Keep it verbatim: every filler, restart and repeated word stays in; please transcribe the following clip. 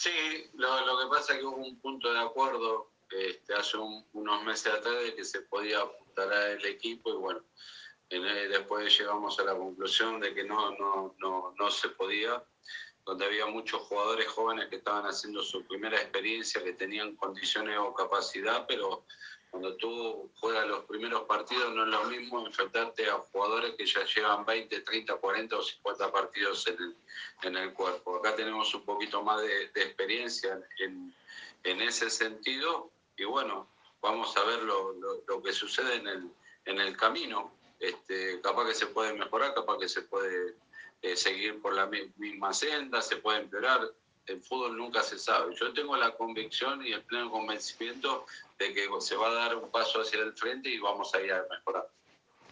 Sí, lo, lo que pasa es que hubo un punto de acuerdo este, hace un, unos meses atrás de que se podía apuntar al equipo y bueno, en, eh, después llegamos a la conclusión de que no, no, no, no se podía, donde había muchos jugadores jóvenes que estaban haciendo su primera experiencia, que tenían condiciones o capacidad, pero cuando tú juegas los primeros partidos no es lo mismo enfrentarte a jugadores que ya llevan veinte, treinta, cuarenta o cincuenta partidos en el, en el cuerpo. Acá tenemos un poquito más de, de experiencia en, en ese sentido y bueno, vamos a ver lo, lo, lo que sucede en el, en el camino. Este, capaz que se puede mejorar, capaz que se puede eh, seguir por la misma senda, se puede empeorar. El fútbol nunca se sabe. Yo tengo la convicción y el pleno convencimiento de que se va a dar un paso hacia el frente y vamos a ir a mejorar.